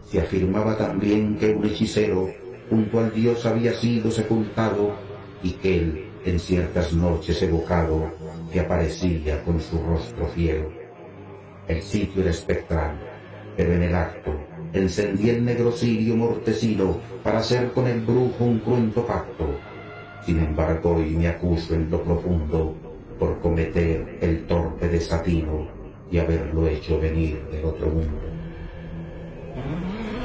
Se afirmaba también que un hechicero junto al dios había sido sepultado y que él, en ciertas noches evocado, que aparecía con su rostro fiero. El sitio era espectral, pero en el acto encendí el negro cirio mortecino para hacer con el brujo un cruento pacto. Sin embargo hoy me acuso en lo profundo por cometer el torpe desatino y haberlo hecho venir del otro mundo.